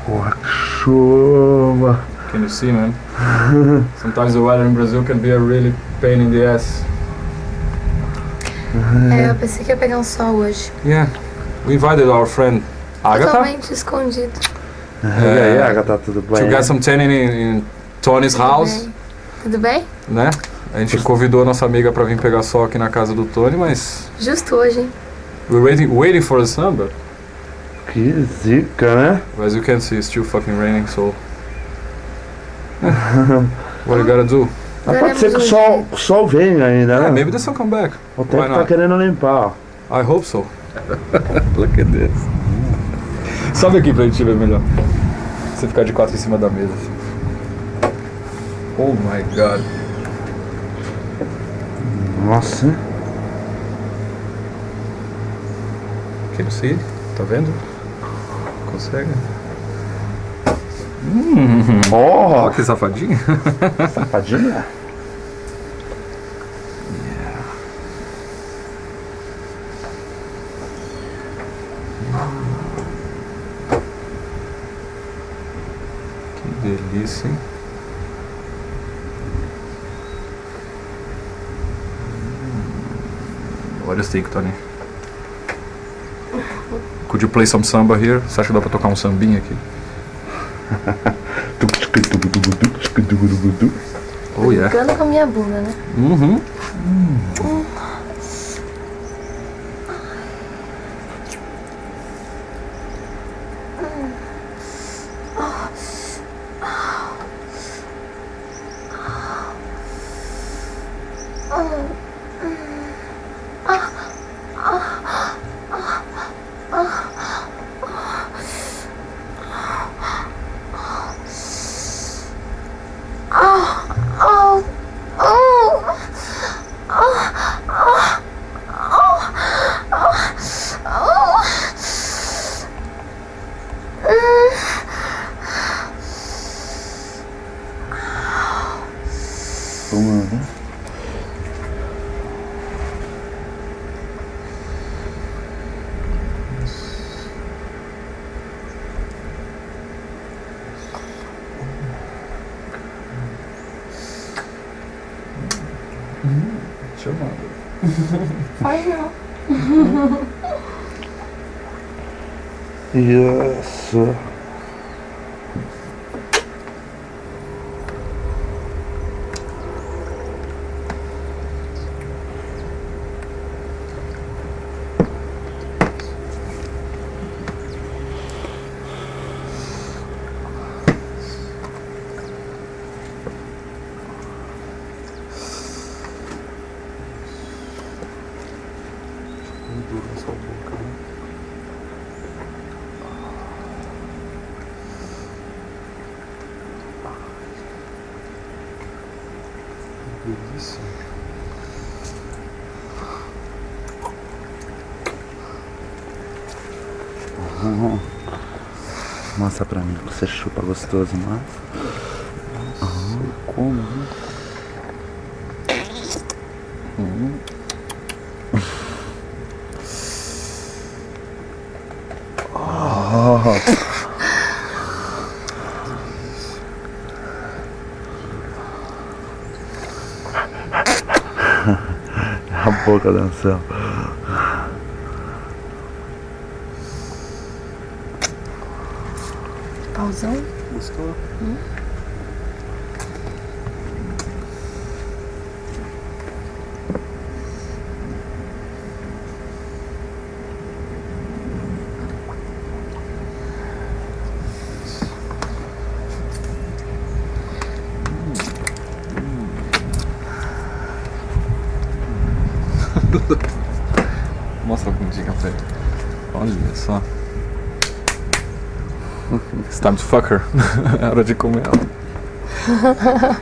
Porra, que chuva. Can you see, man? Sometimes the weather in Brazil can be a really pain in the ass. Eu pensei que ia pegar um sol hoje. Yeah, we invited our friend Agatha Totalmente escondido. E aí, Agatha, tudo bem? to get some tanning in Tony's house, Tudo bem? né? A gente convidou a nossa amiga pra vir pegar sol aqui na casa do Tony, mas Justo hoje, hein? we're waiting for the sun, but Que zica, né? as you can see, it's still fucking raining, so what you gotta do? Mas pode ser que o sol venha ainda, Yeah, né? maybe the sun come back. O tempo Why tá not? querendo limpar, ó. I hope so. Look at this. Sobe aqui pra gente ver melhor. Você ficar de quatro em cima da mesa. Assim. Oh my god. Nossa. Can you see? Tá vendo? Consegue? Ó, Ó, que safadinho. safadinha. Que delícia, hein? What do you think, Tony? Could you play some samba here? Você acha que dá pra tocar um sambinha aqui? Oh yeah. Ficando com a minha bunda, né? Uhum. Chamado. Faz não. Isso. Delícia. Mostra pra mim que você chupa gostoso, mas... como? Né? A boca dançando. Pauzão. Gostou? Mostra a bundinha pra ele. Olha só. It's time to fuck her. É hora de comer ela.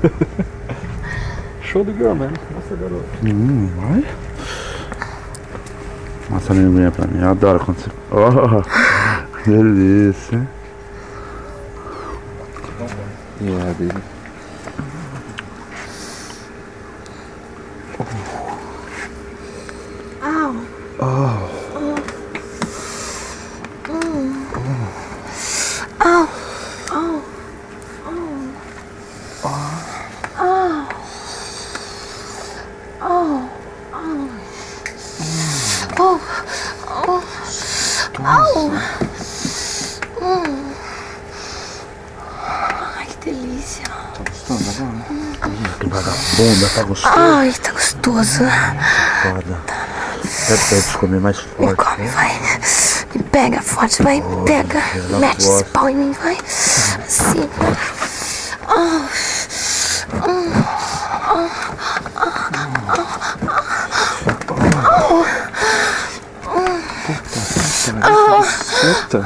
Show the girl, man. Nossa, garoto. Vai. Mostra a linguinha pra mim. Eu adoro quando você... Oh, que delícia. Yeah, baby. Au. Oh. Oh. Au. Ai, que delícia. Tá gostoso agora? Que vagabunda, tá gostoso. Ai, tá gostoso. Foda. Pede comer mais Me forte. come, vai. Me pega forte, vai. Me pega. ela Mete esse gosta. pau em mim, vai. Assim. Eita.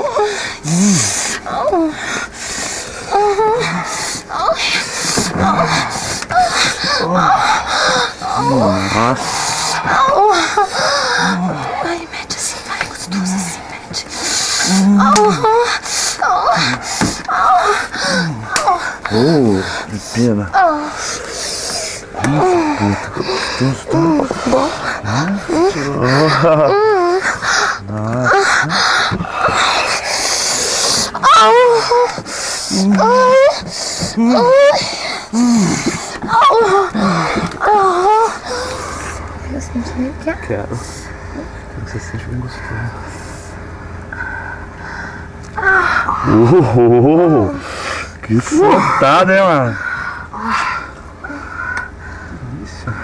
Nossa. Ai, mete assim, vai. Gostoso assim, mete. Que pena. Puta, gostoso, tá? Bom. Quero. Quero que você seja bem gostoso. Que soltada, hein, mano? Isso.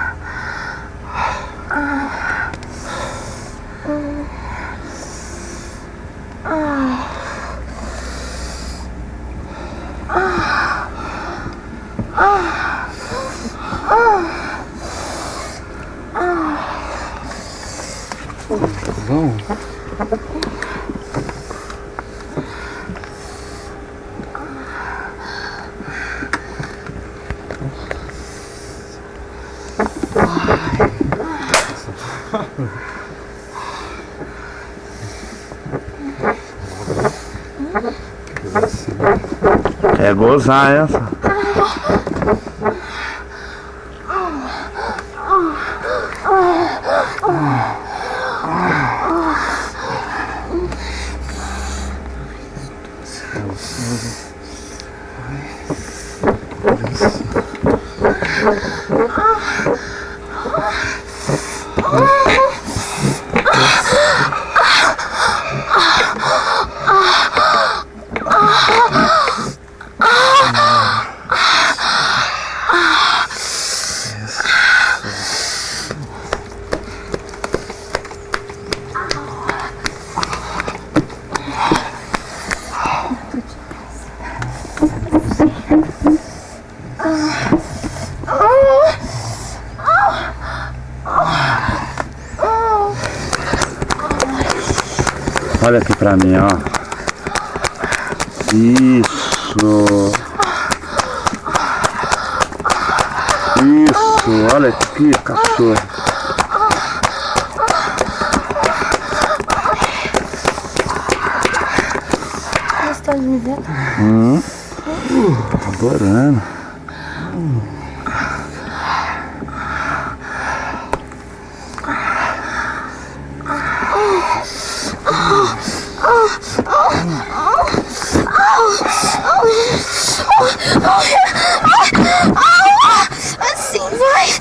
Bom. Quer gozar essa? Olha aqui pra mim, ó. Isso. Isso, olha aqui, cachorro. Gostou de me ver? Tô adorando. Assim, vai.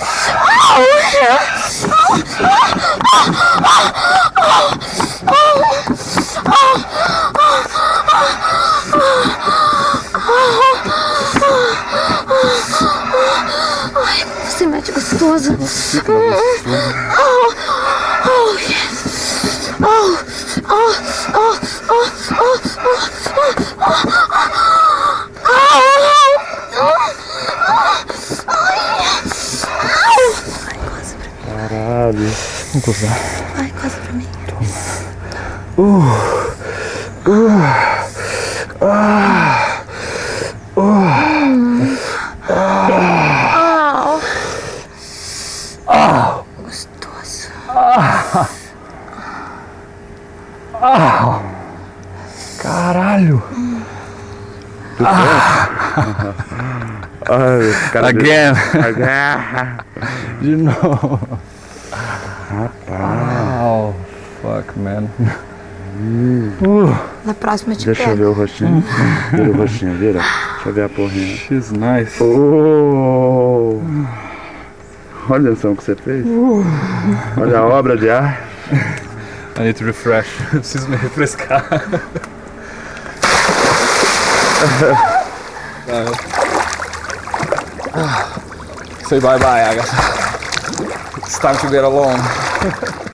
Ai, você mete gostoso. Caralho. Vamos gozar. Ai, quase pra mim. Gostoso. Caralho! Ai, cara. Again! Again. De novo! Rapaz. Oh, fuck, man. Na próxima eu te Deixa eu ver pego. o rostinho. Vira o rostinho, vira. Deixa eu ver a porrinha. She's nice. Oh. Olha só o que você fez. Olha a obra de ar. I need to refresh. Preciso me refrescar. Say bye bye, Agatha. It's time to get along.